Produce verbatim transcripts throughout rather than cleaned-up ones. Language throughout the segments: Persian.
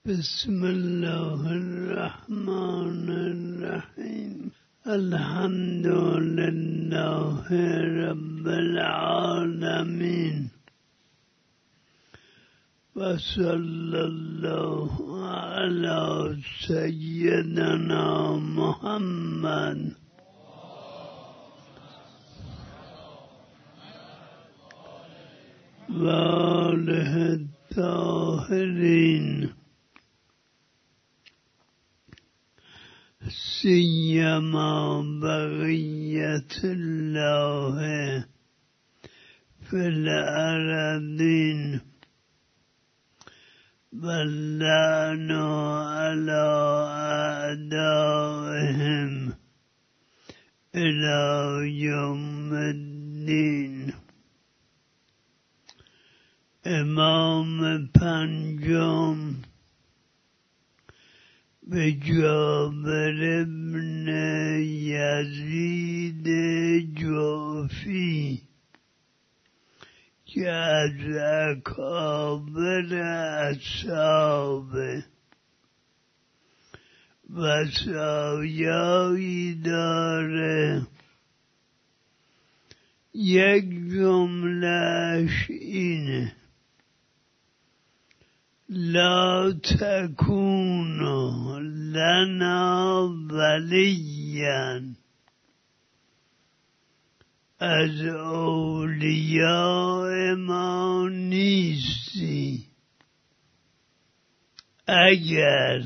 بسم الله الرحمن الرحیم. الحمد لله رب العالمین و صلی الله علی سیدنا محمد و آله الطاهرین سیما بقیت الله فی الارضین و اللعن علی اعدائهم الی یوم الدین. امام پنجم به جابر ابن یزید جعفی که از اکابر اصحاب و سایایی داره، یک جملهش اینه: لا تکونوا لنا ولیا، از اولیاء ما نیستی اگر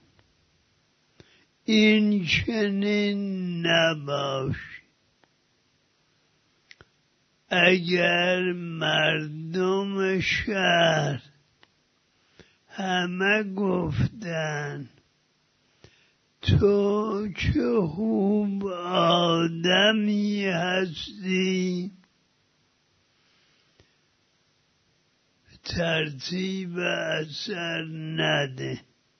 این چنین نباش. اگر مردم شهر همه گفتن تو چه خوب آدمی هستی، ترتیب اثر نده.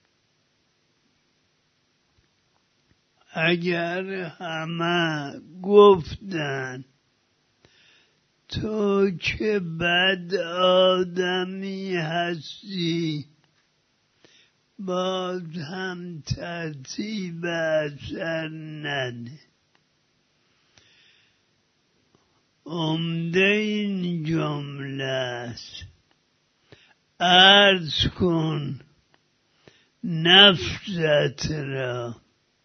اگر همه گفتن تو چه بد آدمی هستی، باز هم ترتیب اثر نده. عمده این جمله است: عرض کن نفست را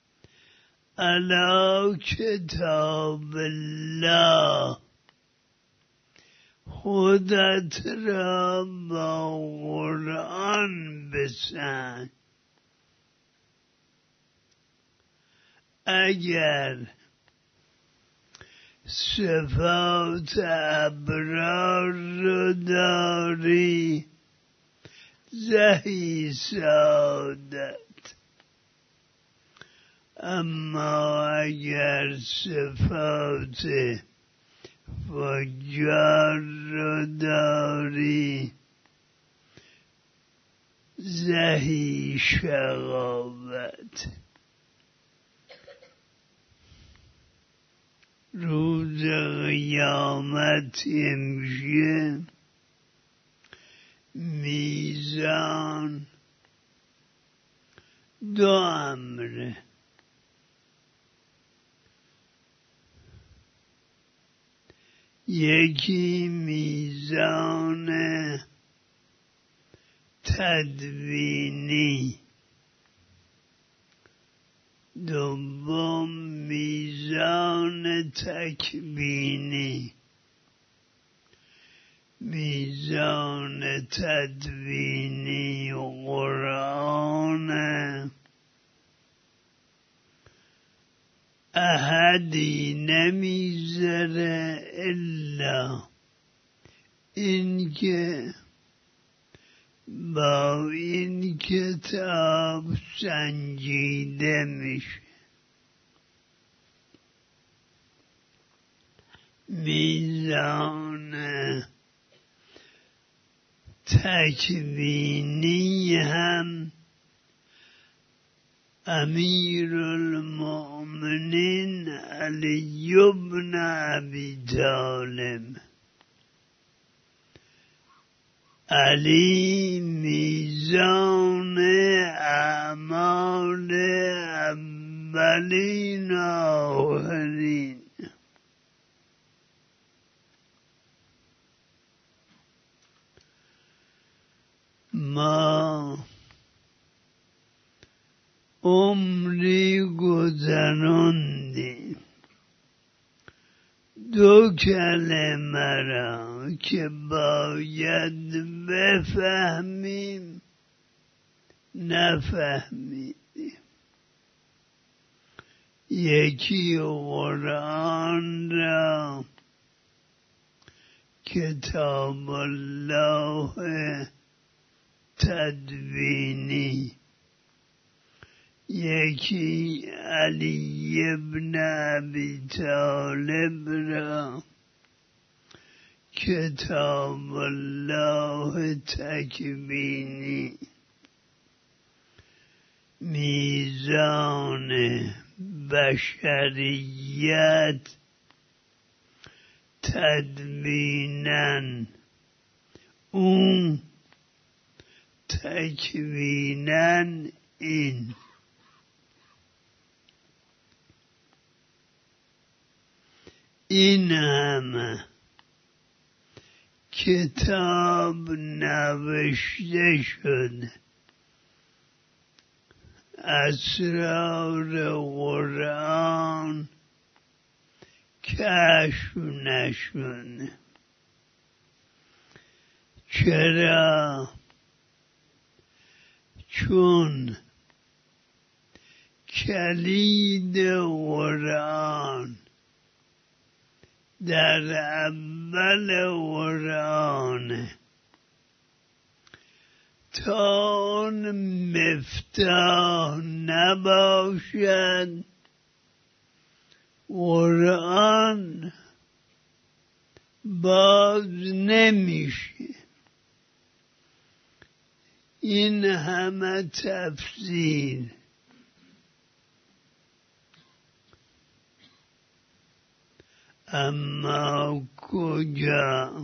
علی کتاب الله، خودت را با قرآن بسنج. اگر صفات ابرار رو داری زهی سعادت، اما اگر صفات فجار رو داری زهی شقاوت. روز قیامت میشه میزان دو امره: یکی میزان تدوینی، دوم میزان تکوینی. میزان تدوینی قرآن، احدی نمیذاره الا این که با این کتاب سنجیده میشه. میزان تکوینی هم امیر المؤمنین علی بن ابی طالب علی میزان اعمال اولین آخرین. ما عمری گذراندیم دو کلمه را که باید بفهمیم نفهمیدیم. یکی قرآن را، کتاب الله تدوینی، یکی علی ابن ابی طالب را، کتاب الله تکوینی. میزان بشریت تدویناً، اون تکویناً این. این همه کتاب نوشته شده، اسرار قرآن کشف نشده. چرا؟ چون کلید قرآن در اول قرآن تا اون مفتاح نباشد قرآن باز نمیشه. این همه تفسیر اما کجا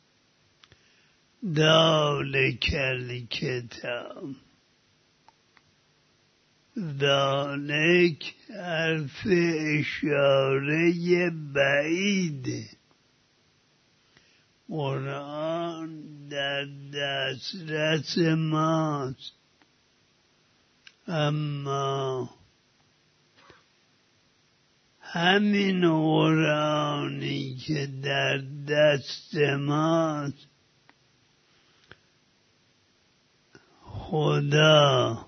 ذالک الکتاب، ذالک حرف اشاره بعیده. قرآن در دسترس ماست، اما همین قرآنی که در دست ماست خدا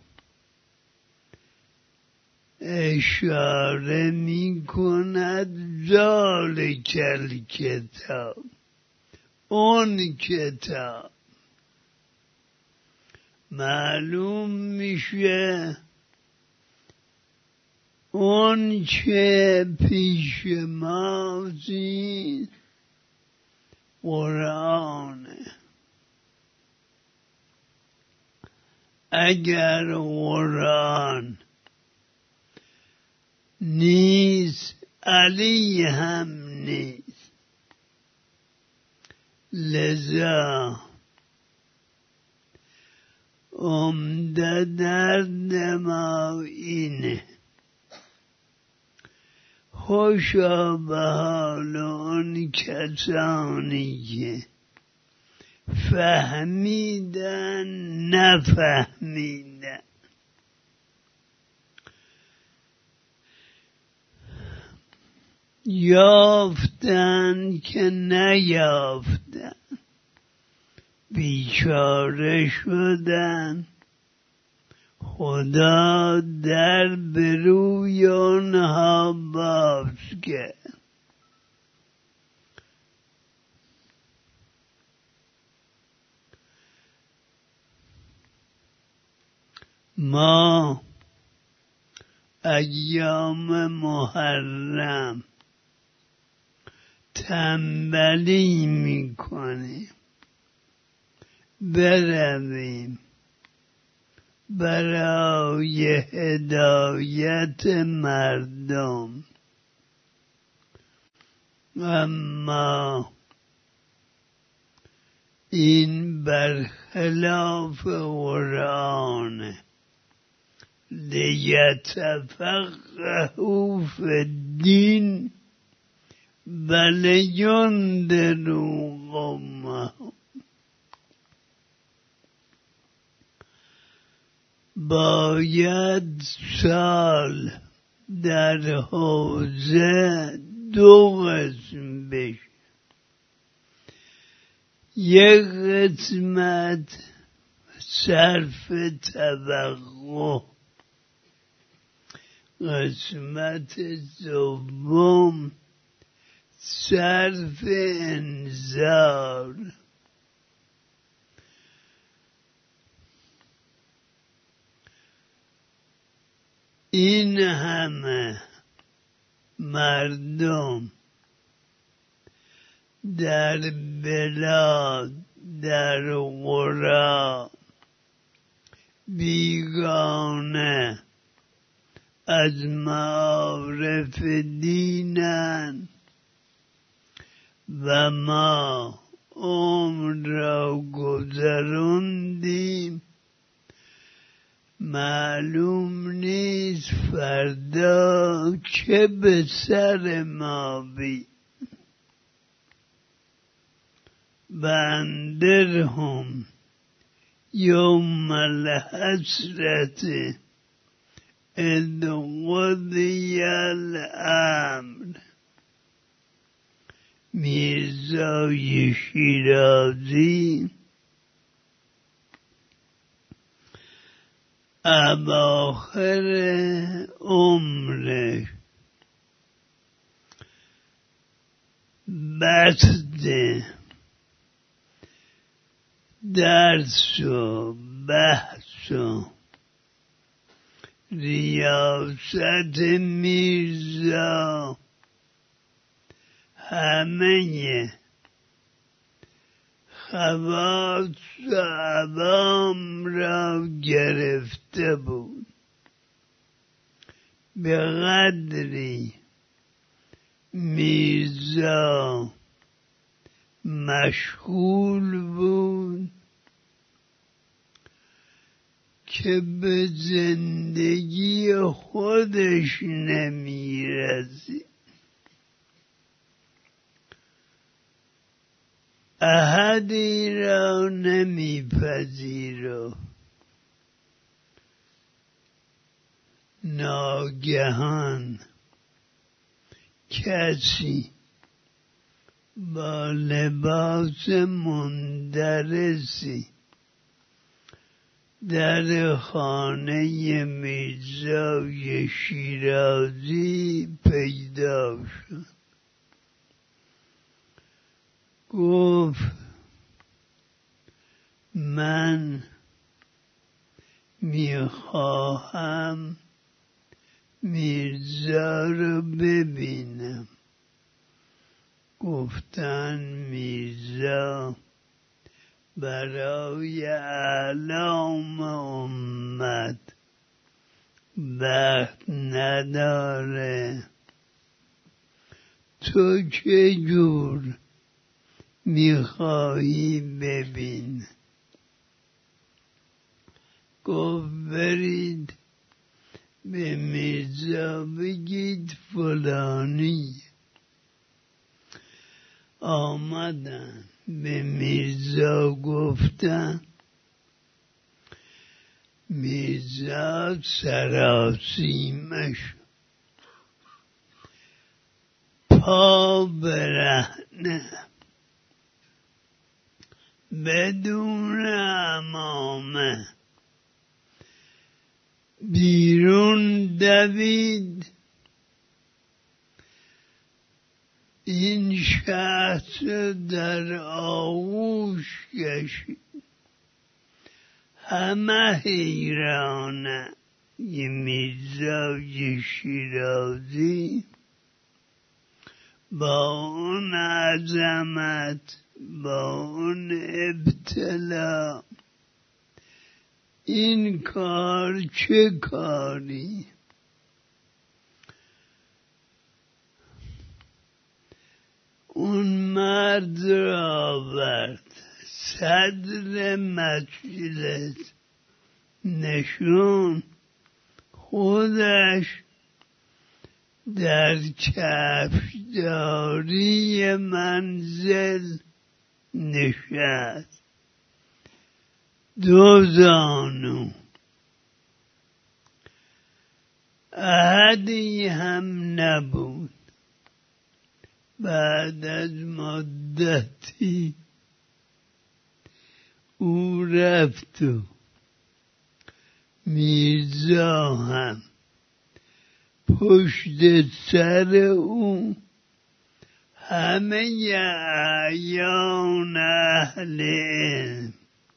اشاره می کند ذالک الکتاب، اون کتاب. معلوم میشه اون چه پیش ماست قرآنه. اگر قرآن نیست علی هم نیست. لذا عمده درد ما اینه، خوشا به حال اون کسانی که فهمیدن نفهمیدن. یافتن که نیافتن، بیچاره شدن. خدا در بروی آنها باز کرد. ما ایام محرم تنبلی میکنیم برویم برای هدایت مردم، اما این برخلاف قرآن. لیتفقهوا فی الدین ولینذروا قومهم. باید سال در حوزه دو قسم بشه. یک قسمت صرف توقع، قسمت دوم صرف انذار. این همه مردم در بلاد، در قرى بیگانه از معارف دینن و ما عمر را گذراندیم، معلوم نیست فردا چه به سر ما بی. بندرهم یوم الحسرت اذ قضی الامر. میرزای شیرازی اواخر عمرش بسته درس و بحث و ریاست میرزا همه خواص و عوام را گرفته بود. به قدری میرزا مشغول بود که به زندگی خودش نمیرسید. احدی را نمیپذیرفت. ناگهان کسی با لباس مندرسی در خانه میرزای شیرازی پیدا شد. گفت من میخواهم میرزا رو ببینم. گفتن میرزا برای اعلام امت وقت نداره. تو چجور میخواهی ببین؟ گفت برید به میرزا بگید فلانی. آمدن به میرزا گفتن میرزا سراسیمه شد، پا برهنه، بدون عمامه بیرون دوید. این شخص در آغوش کشید. همه حیرانه. یه میرزای شیرازی با اون عظمت، با اون ابتلا، این کار چه کاری؟ اون مرد را آورد صدر مجلس نشون. خودش در کفشداری منزل نشست، دو زانو، احدی هم نبود. بعد از مدتی او رفت و میرزا هم پشت سر او همه اعیان اهل علم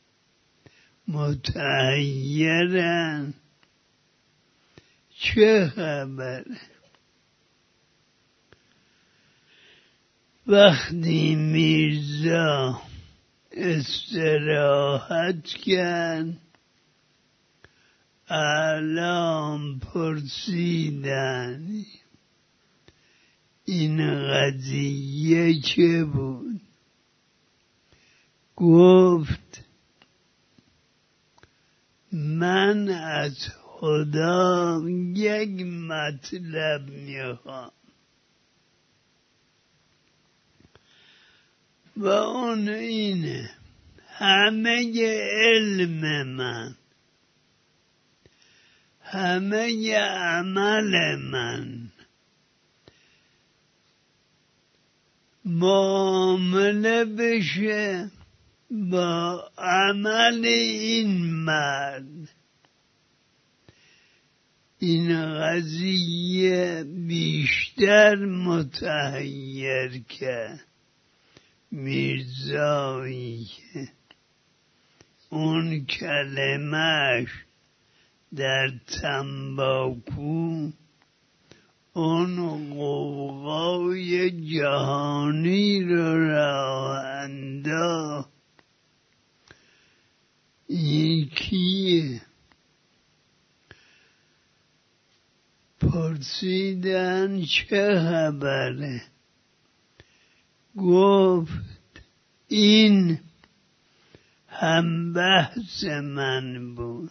متحیرن چه خبره. وقتی میرزا استراحت کرد اعلام پرسیدن این قضیه چه بود؟ گفت من از خدا یک مطلب میخوام و اون اینه همه علم من، همه عمل من معامله بشه با عمل این مرد. این قضیه بیشتر متحیر کرد میرزایی که اون کلمش در تنباکو اون قوقای جهانی رو راه انداخت. یکیه پرسیدن چه خبره؟ گفت این هم بحث من بود.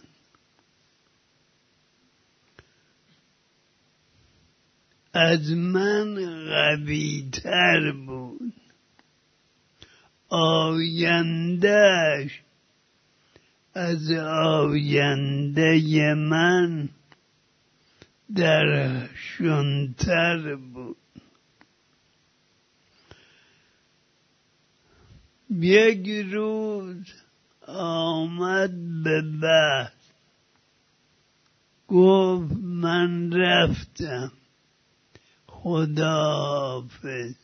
از من قوی تر بود. آیندهش از آینده من درخشانتر بود. یک روز آمد به بحث، گفت من رفتم، خداحافظ.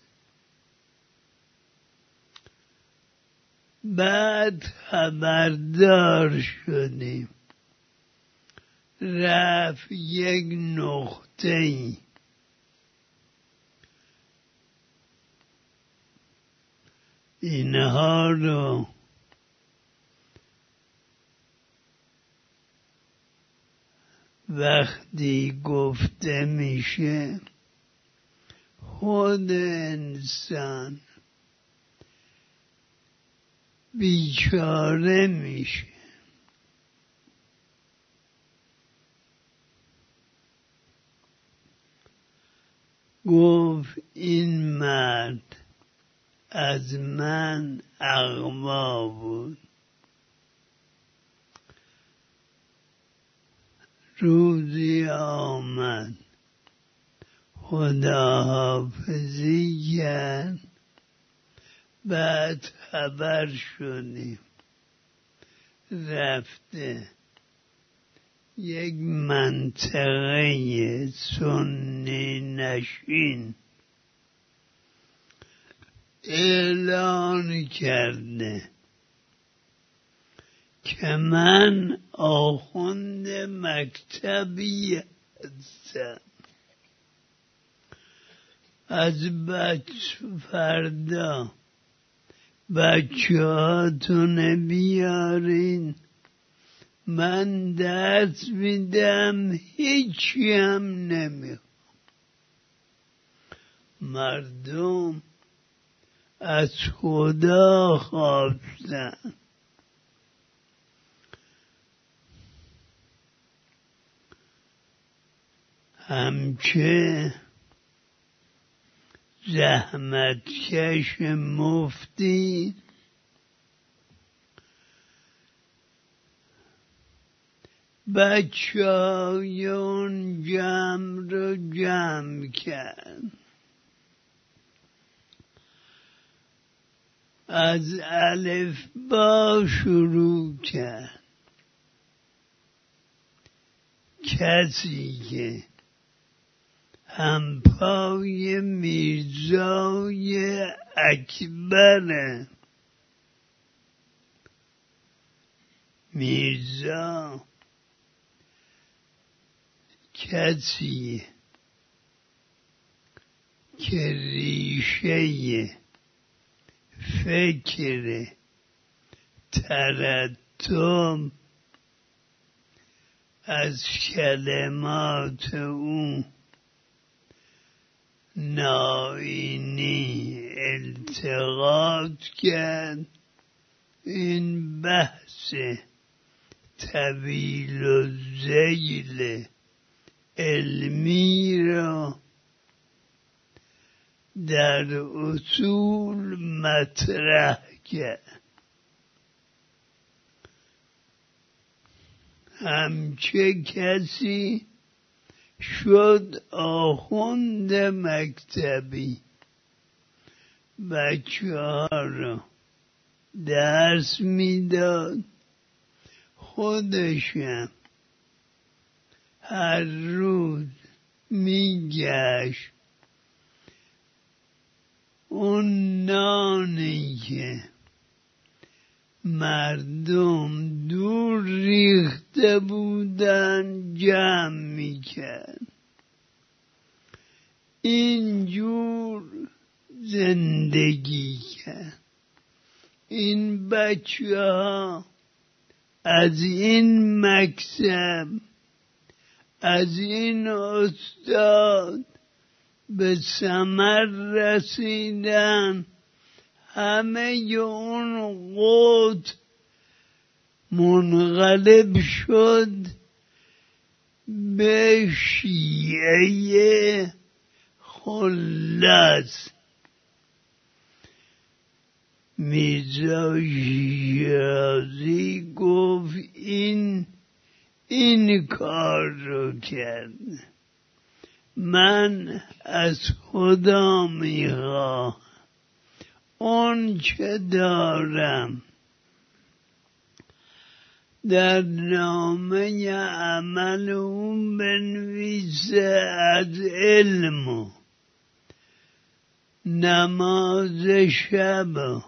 بعد خبردار شدیم رفت یک نقطه‌ای اینها رو وقتی گفته میشه خود انسان بیچاره میشه. گفت این مرد از من اغوا بود. روزی آمد خداحافظی کرد. بعد خبر شدیم رفته یک منطقه سنی نشین اعلان کرده که من آخوند مکتبی هستم، از بچه فردا بچه هاتون بیارین، من دست میدم، هیچی هم نمیخوام. مردم از خدا خواستن. همچه زحمتکش مفتی بچه‌هایون جمع رو جمع کرد، از الف با شروع کرد. کسی که همپای میرزای اکبر، میرزا کسی که ریشه فکر ترتب از کلمات او ناینی التقاط کرد. این بحث طویل و ذیل علمی را در اصول مطرح کرد. همچه کسی شد آخوند مکتبی، بچه ها را درس میداد، خودشم هر روز میگشت اون نانی که مردم دور ریخته بودن جمع میکرد. اینجور زندگی کرد. این بچه ها از این مکتب، از این استاد به ثمر رسیدن. همه اون قوت منقلب شد به شیعه خلص. میرزا شیرازی گفت این این کار رو کرد. من از خدا میخوام اون چه دارم در نامه عمل اون بنویسه، از علم و نماز شب و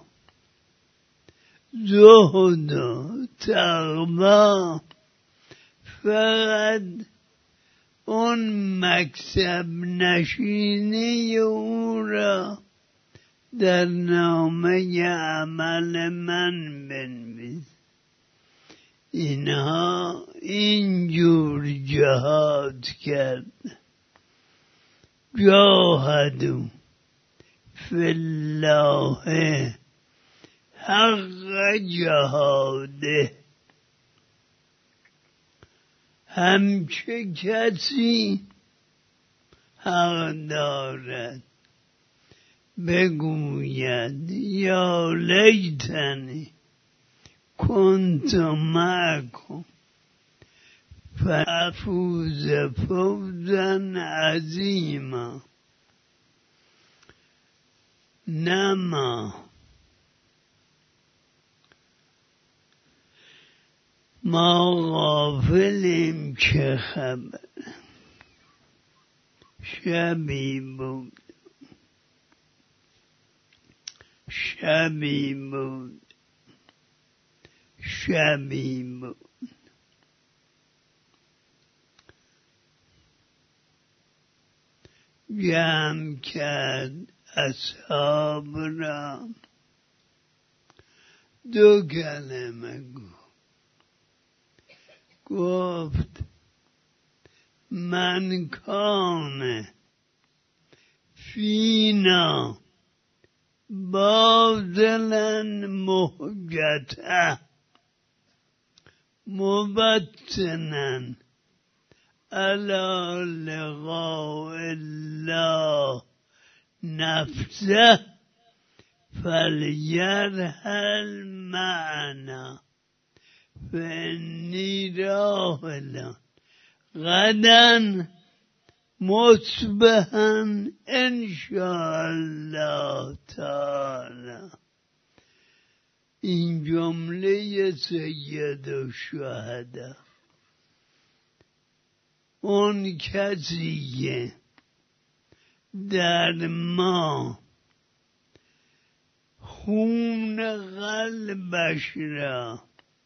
زهد و تقوی. فقط اون مکتب نشینی او را در نامه عمل من بنویس. اینها اینجور جهاد کرد. جاهدوا فی الله حق جهاده. همچه کسی حق دارد بگوید یا لیتنی کنت معکم فافوز فوزا عظیما. نما ما غافلیم چه خبر. شبی بود شبی بود شبی بود جمع کرد اصحاب را، دو کلمه گفت. گفت من کان فینا باطلا محجتا مبطنا على لقاء الله نفسه فليرحل معنا فإني راحل غدا مصبحا إن شاء الله تعالی. این جمله سید الشهدا. اون کسی که در ما خون قلبش را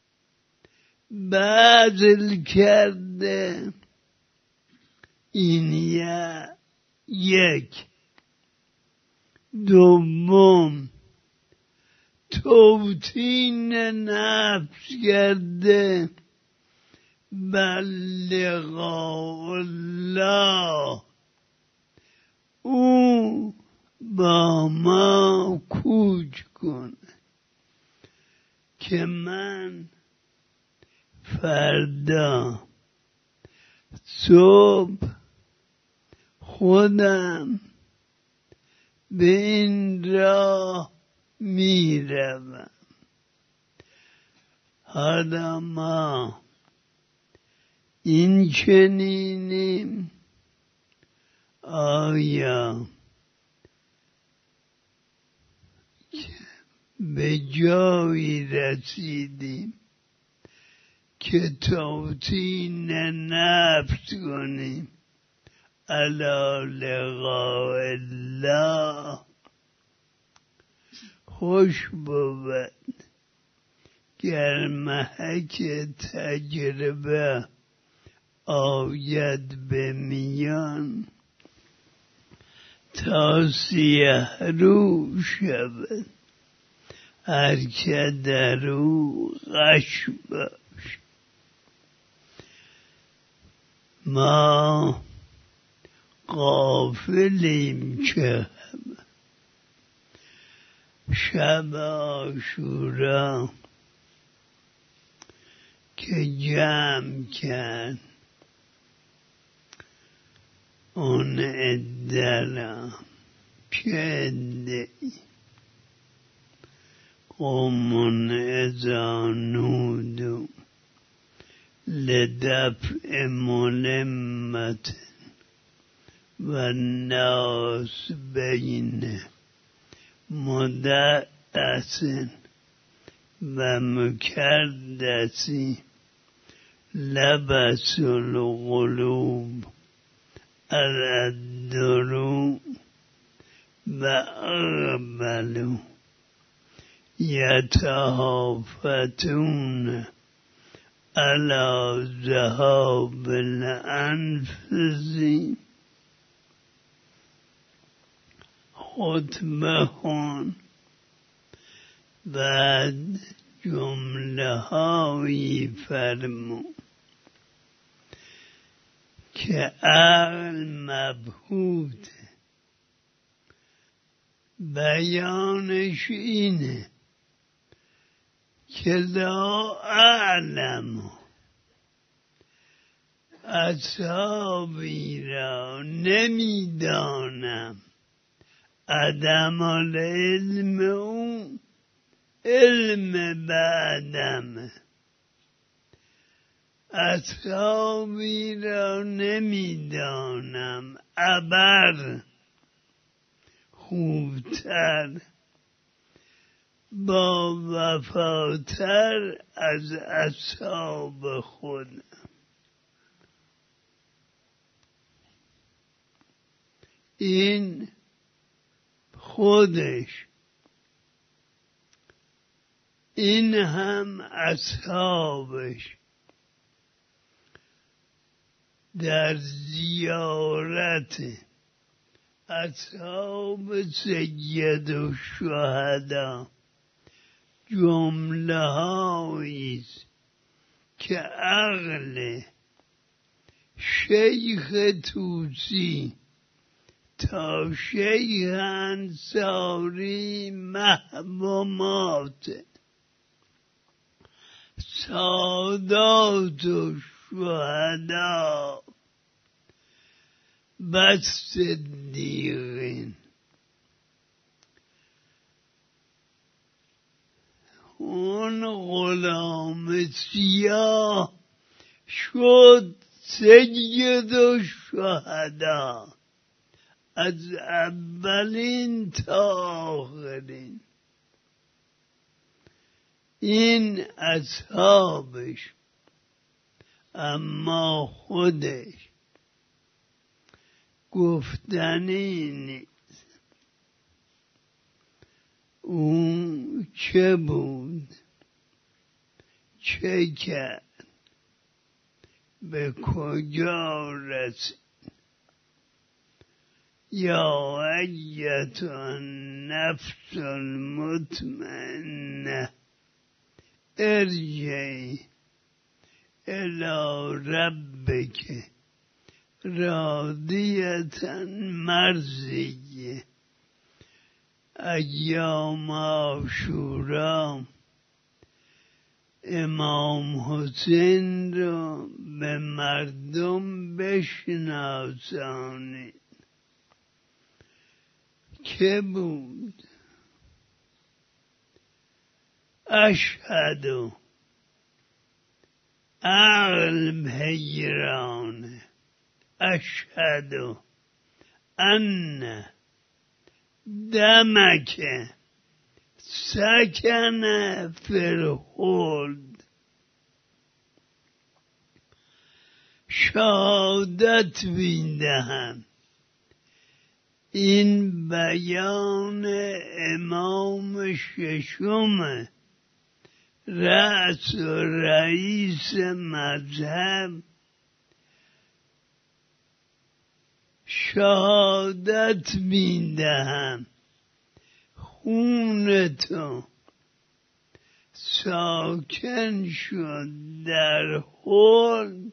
بذل کرده، این یک. دوم توطین نفس کرده بر لقاء الله، او با ما کوچ کنه که من فردا صبح خودم به این راه می روم. حالا ما این چنینیم، آیا به جایی رسیدیم که توطین نفس کنیم علی لقاء الله؟ خوش بود گر محک تجربه آید به میان تا سیه رو شود هر که در او غش باش. ما غافلیم که شب عاشورا که جمع کرد اون عده چه عده‌ای قوم اذا نودوا لدفع ملمة والناس بین مدعس و مکردسی لبس القلوب الدرو و اقبلوا یتهافتون علی ذهاب الانفس. خطبه خون بعد جمله هایی فرمو که عقل مبهوت، بیانش اینه که لا اعلم، اصحابی را نمیدانم، عدم العلم او علم بعدم. اصحابی را نمیدانم، ابر خوبتر با وفاتر از اصحاب خودم. این خودش، این هم اصحابش در زیارت اصحاب سید الشهدا جمله هاییست که عقل شیخ توسی تا شیخ انصاری محو مات، سادات و شهدا و صدیقین. اون غلام سیاه شد سید الشهدا، از اولین تا آخرین. این اصحابش، اما خودش گفتنی نیست. اون چه بود، چه کرد، به کجا رسید. یا ایتها النفس المطمئنه ارجعی الی ربک راضیة مرضیه. ایام عاشورا امام حسین رو به مردم بشناسانید. که بود؟ اشهدو، عقل حیرانه، اشهدو ان دمک سکن فی الخلد. شهادت میدهم این بیان امام ششم رأس و رئیس مذهب. شهادت میدهم خون تو ساکن شد در خلد،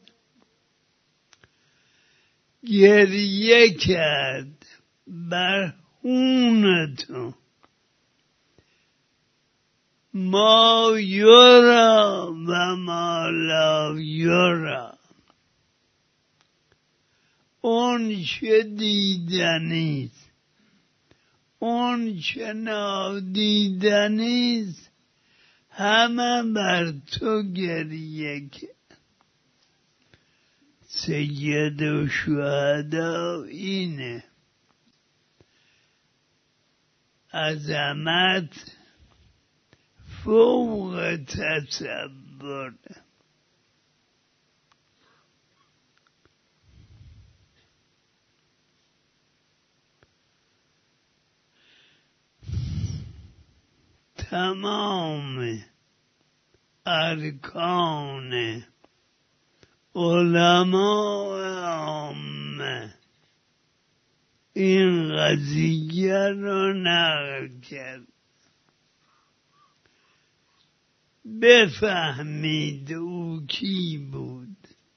گریه کرد بر خون تو. ما یرا و ما لا یرا، اون چه دیدنیست، اون چه نادیدنیست، همه بر تو گریه کرد. سید الشهدا اینه. عظمت فوق تصور. تمام ارکان علماء عامه این قضیه رو نقل کرد. بفهمید او کی بود.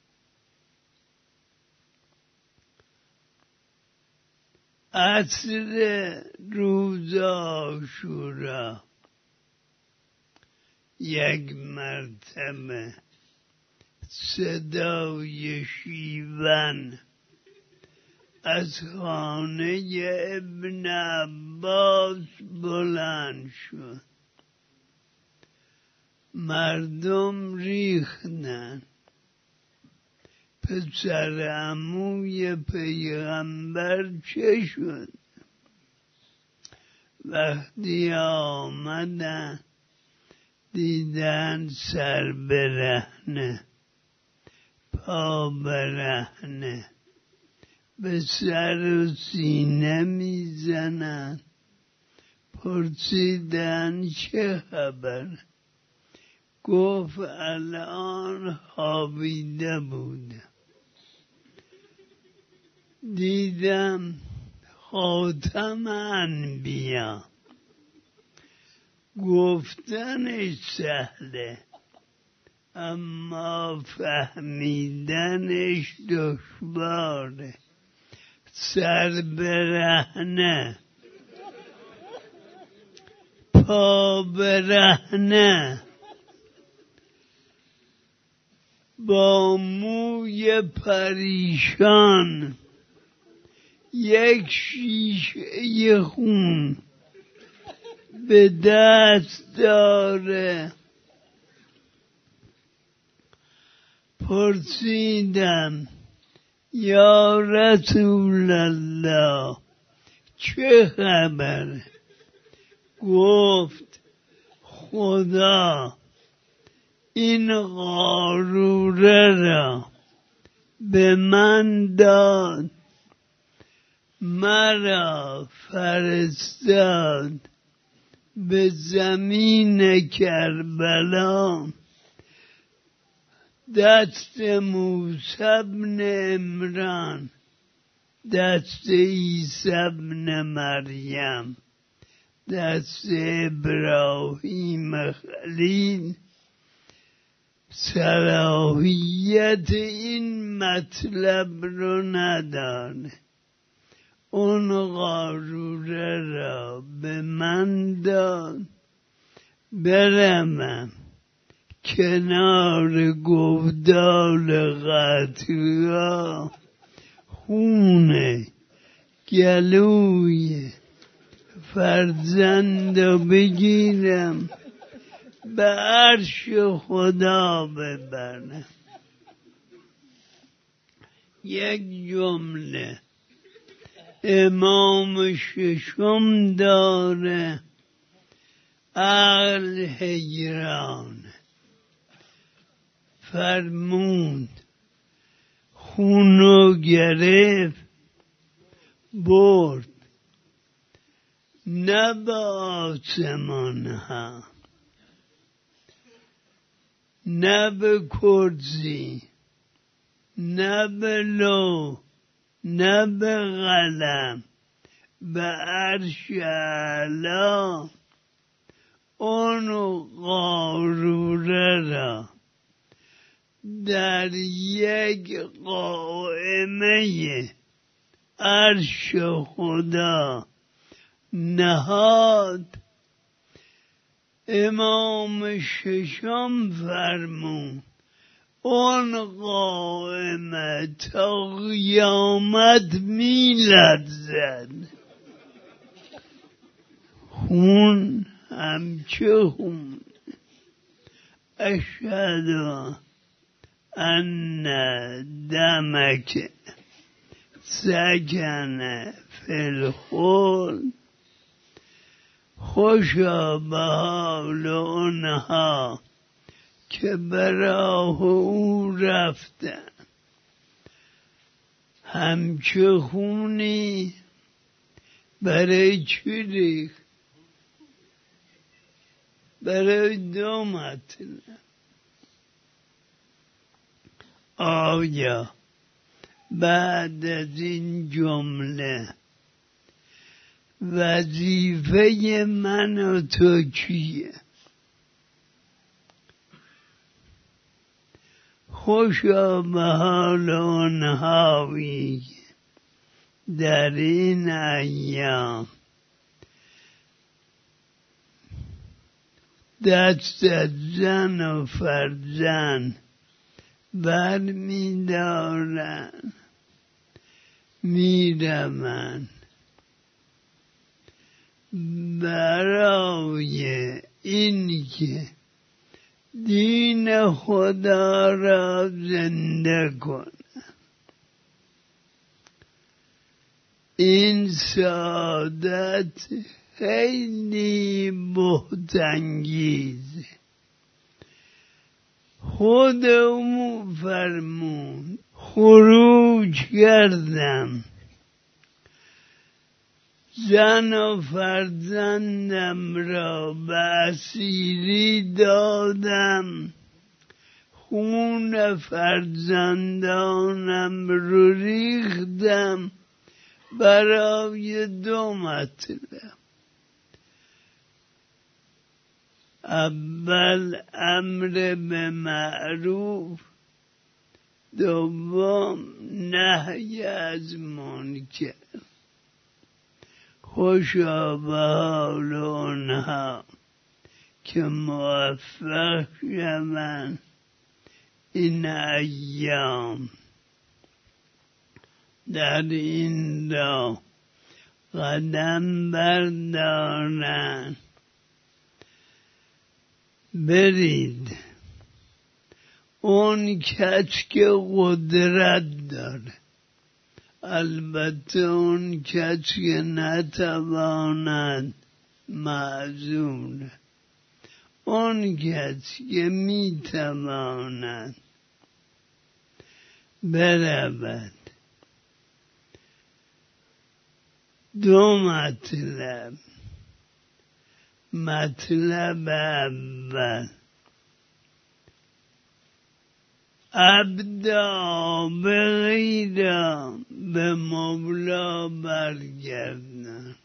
عصر روز عاشورا یک مرتبه صدای شیون از خانه ابن عباس بلند شد. مردم ریختن. پسر عموی پیغمبر چه شد؟ وقتی آمدن دیدن سر برهنه، پا برهنه، به سر و سینه میزنن. پرسیدن چه خبر؟ گفت الان خوابیده بودم، دیدم خاتم انبیا. گفتنش سهله اما فهمیدنش دشواره. سر برهنه، پا برهنه، با موی پریشان، یک شیشه خون به دست داره. پرسیدم یا رسول الله چه خبره؟ گفت خدا این قاروره را به من داد، مرا فرستاد به زمین کربلا، دست موسی بن عمران، دست عیسی بن مریم، دست ابراهیم خلیل صلاحیت این مطلب رو نداره. اون قاروره را به من داد بروم کنار گودال قطرا خون گلوی فرزند رو بگیرم به عرش خدا ببرم. یک جمله امام ششم داره، عقل حیران. فرمود خونو گرفت برد، نه به آسمان ها، نه به کرسی، نه به لو، نه به قلم، به عرش اعلی. اون قاروره را در یک قائمه عرش خدا نهاد. امام ششم فرمود اون قائمه تا قیامت می‌لرزد. خون همچه خون. اشهد ان دمک سکن فی الخلد. خوشا به حال اونها که به راه او رفتن. همچه خونی برای چی ریخت؟ برای دو مطلب. آیا بعد از این جمله وظیفه من و تو چیه؟ خوشا به حال آنهایی در این ایام دست از زن و فرزند بر می دارن می روند برای این که دین خدا را زنده کنند. این سعادت خیلی بهت‌انگیزه. خود او فرمود خروج کردم، زن و فرزندم را به اسیری دادم، خون فرزندانم رو ریختم برای دو مطلب. اول امر به معروف، دوم نهی از منکر. خوشا به حال آنها که موفق شوند این ایام. در این راه قدم بردارند. برید. اون کس که قدرت داره، البته اون کس که نتواند معذوره. اون کس که میتواند برود. دو مطلب. مطلب اول، ابدا به غیره به مولا برگردن.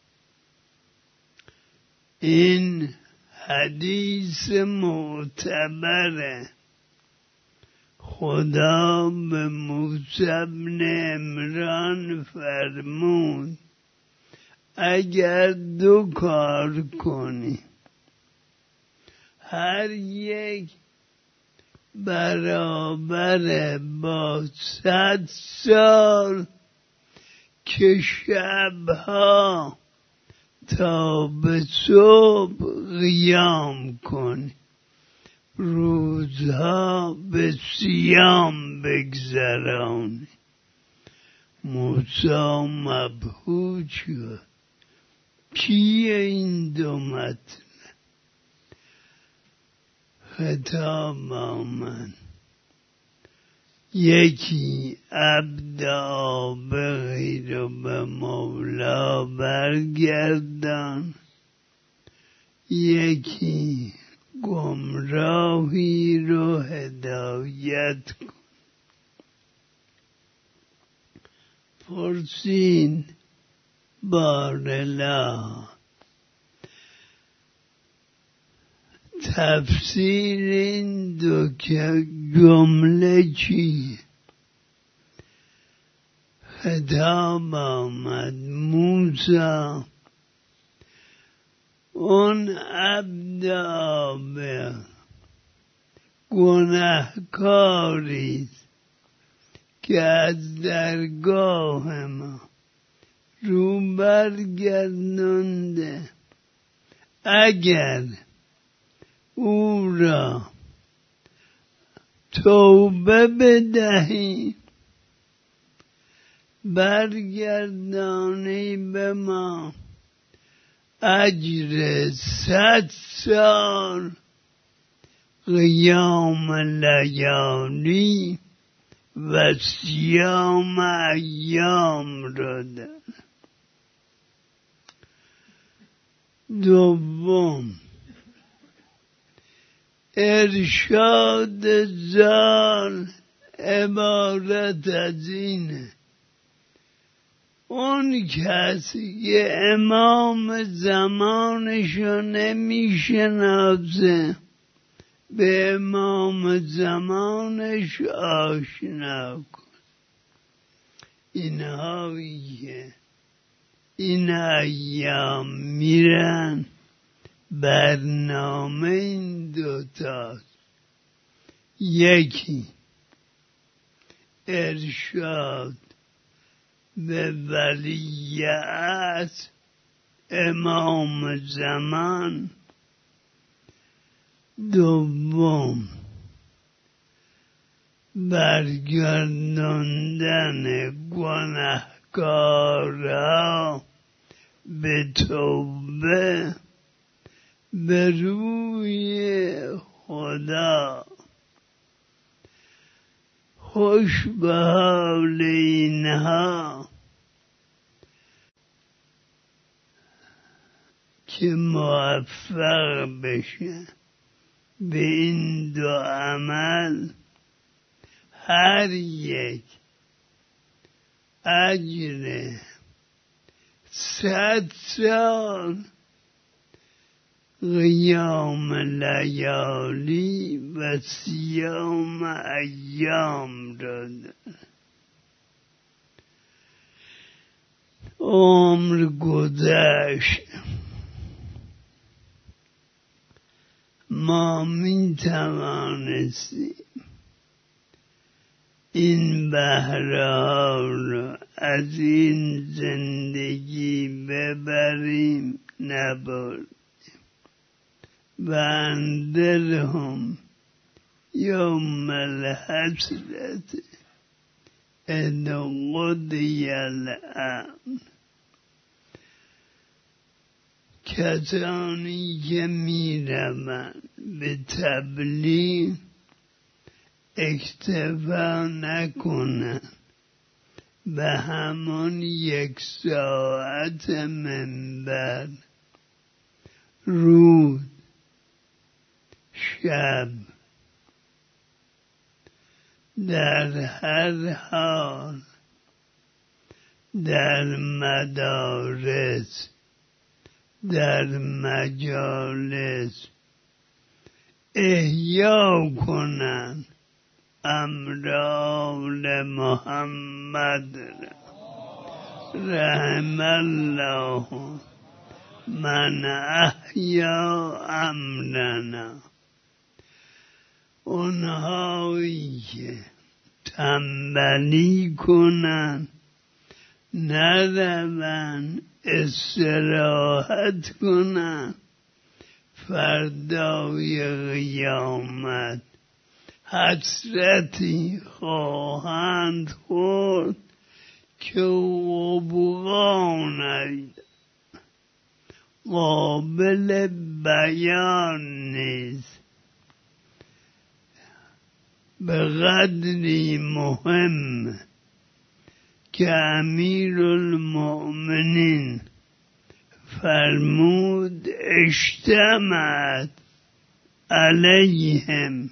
این حدیث معتبره. خدا به موسی بن عمران فرمود اگر دو کار کنی، هر یک برابر با صد سال که شبها تا به صبح قیام کنی، روزها به صیام بگذرانی. موسی مبهوت شد. کیه این دو مطلب؟ خطاب آمد. یکی ابدا به غیر و به مولا برگردان، یکی گمراهی رو هدایت کن. پرسین بارلا تفسیر این دو جمله چیه؟ خطاب آمد. موسی اون ابدا به گناهکاری که از درگاه ما رو برگردنده، اگر او را توبه بدهی، برگردانی به ما، اجر صد سال قیام لیالی و صیام ایام را دارد. دوم، ارشاد زال عبارت از اینه اون کسی که امام زمانشو نمیشناسه به امام زمانش آشنا کن. اینهایی که این ایام میرن، برنامه این دوتاست. یکی ارشاد به ولیعهد امام زمان. دوم برگرداندن گناهکارها به توبه به روی خدا. خوش به حال اینها که موفق بشن به این دو عمل. هر یک اجر صد سال قیام لیالی و صیام ایام را دارد. عمر گذشت، ما می توانستیم این بهرها رو از این زندگی ببریم نبردیم و اندرهم یوم الحسرت اذ قضی الامر. کسانی که می روند به تبلیغ اکتفا نکنند به همان یک ساعت منبر، روز شب در هر حال در مدارس در مجالس احیا کنند امر محمد. رحم الله من احیا امرنا. اونهایی که تنبلی کنن نروند استراحت کنن، فردای قیامت حسرتی خواهند خورد که قبغان قابل بیان نیست. به قدری مهم که امیرالمؤمنین فرمود اجتمعت علیهم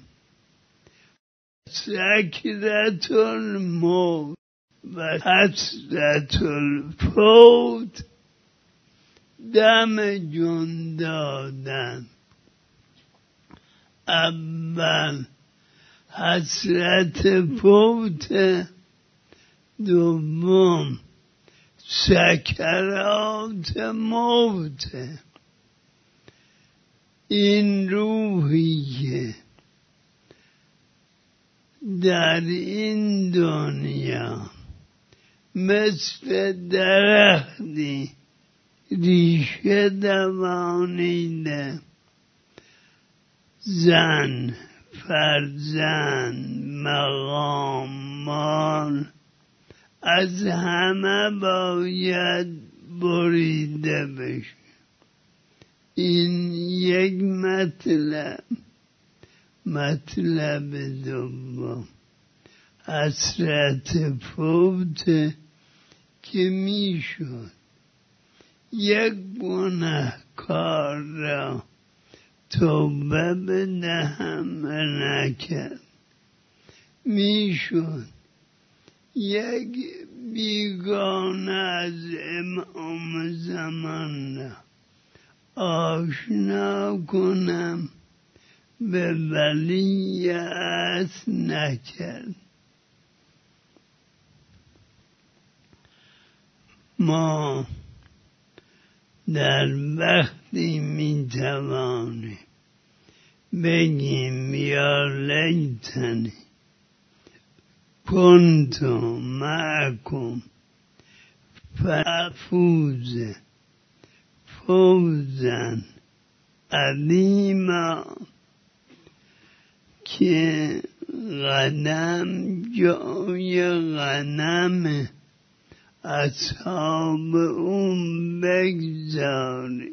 سکرة الموت و حسرة الفوت، دم جون دادن. اول حسرت فوت، دوم سکرات موت. این روحی که در این دنیا مثل درختی ریشه دوانیده، زن، فرزند، مقام، مال از همه باید بریده بشه. این یک مطلب. مطلب دوم حسرت فوت که میشد یک گناهکار را توبه بدهم نکرد، میشد یک بیگانه از امام زمان را آشنا کنم، به ولیعت نکرد. ما در وقتی میتوانیم بگیم یا لیتنی کنت معکم فافوز فوزا عظیما، که غنم جای غنم اصحاب اون بگذاری.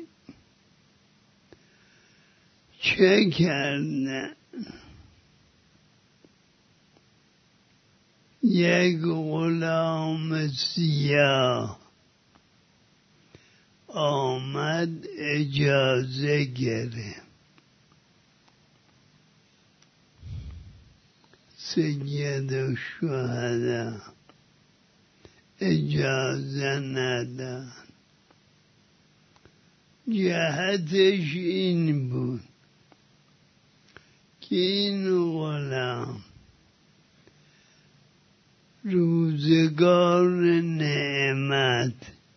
چه کردن؟ یک غلام سیاه آمد اجازه گرفت. سید الشهدا اجازه نداد. جهتش این بود که این غلام روزگار نعمت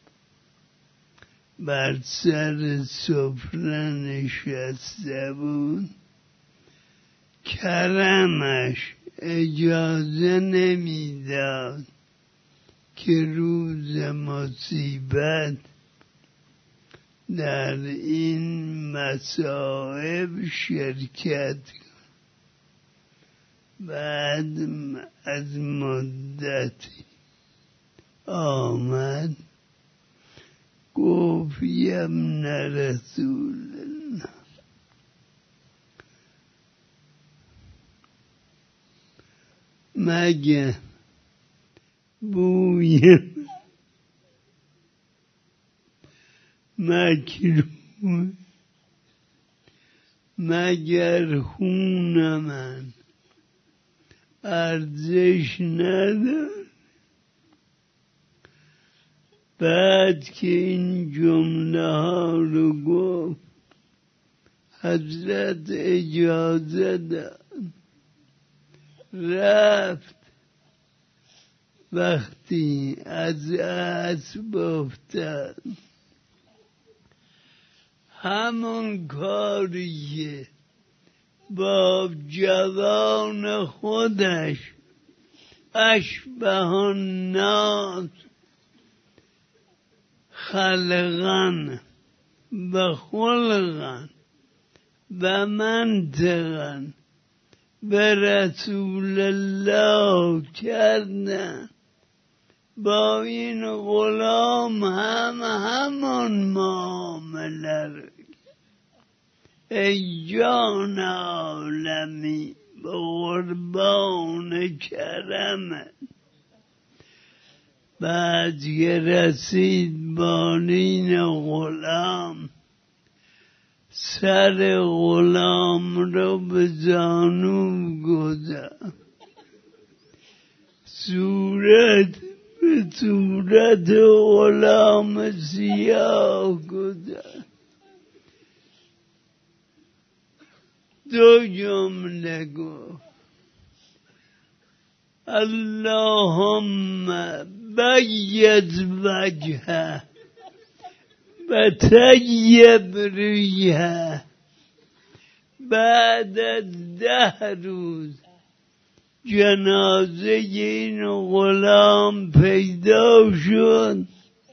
بر سر سفره نشسته بود، کرمش اجازه نمیداد که روز مصیبت در این مصائب شرکت کنم. بعد از مدتی آمد گفت یا ابن رسول الله مگه بوی مکروه مگر خون من ارزش نداره؟ بعد که این جمله ها رو گفت حضرت اجازه داد، رفت. وقتی از اسب افتاد همون کاری که با جوان خودش اشبه الناس خلقا و خلقا و منطقا به رسول الله کردن، با این غلام هم همون معامله رو. ای جان عالمی به قربان کرمت. بعد که رسید بالین غلام، سر غلام رو به زانو گذاشت، صورت به صورت غلام سیاه گذاشت. دو جمله گفت اللهم بید وجهه و طیب ریحه. بعد از ده روز جنازه این غلام پیدا شد.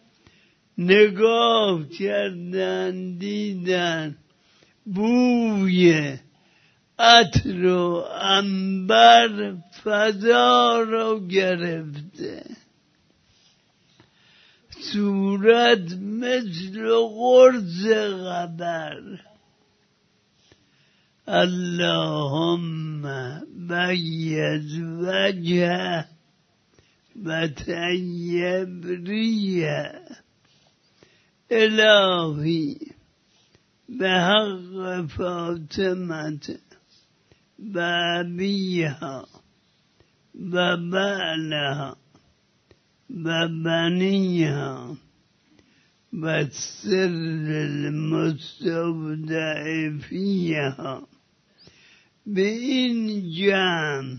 نگاه کردن دیدن بوی عطر و عنبر فضا رو گرفته، صورت مثل قرص قبر. اللهم بید وجهه و طیب ریحه. الهی به حق فاطمه و ابیها و بعلها و بنیها و سر المستودع فیها به این جمع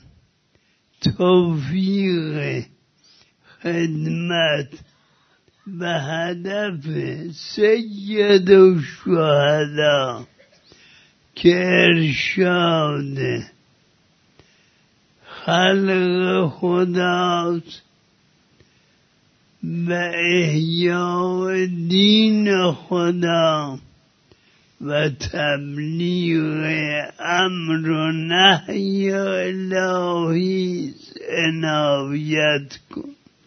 توفیق خدمت به هدف سید الشهدا که ارشاد خلق خداست و احیاء دین خدا و تبلیغ امر و نهی الهی عنایت کن.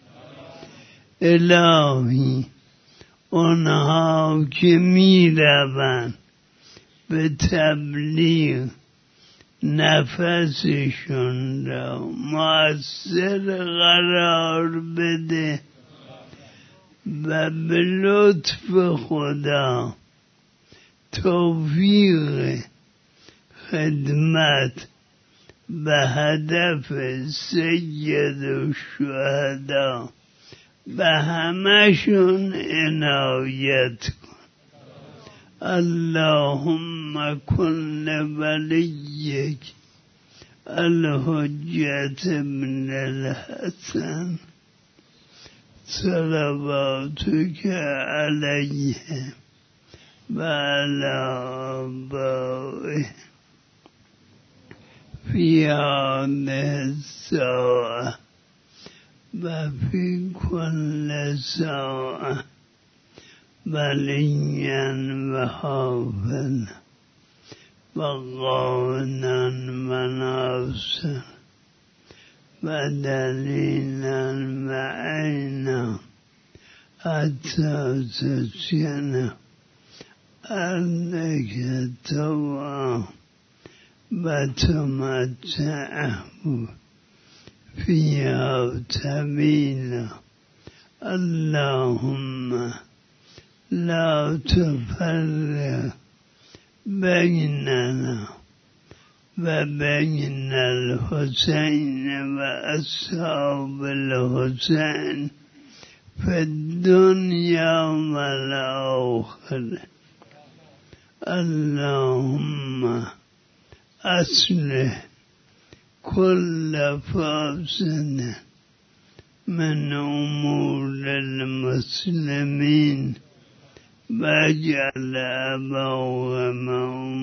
الهی آنها که می روند به تبلیغ نفسشون را مؤثر قرار بده و به لطف خدا توفیق خدمت به هدف سید الشهدا به همشون عنایت کن. اللهم کن ولیک الحجة ابن الحسن صلواتک علیه و علی آبائه في هذه الساعة وفي كل ساعة بليا وخافا وقونا وناصرا ودليلا وعينا حتى تسكن أنك ترى وتمتعه فيها تميلا. اللهم لا تفرق بيننا وبين الحسين وأصحاب الحسين في الدنيا والآخرة. اللهم أصلح كل فاسد من أمور المسلمين واجعل أبوهم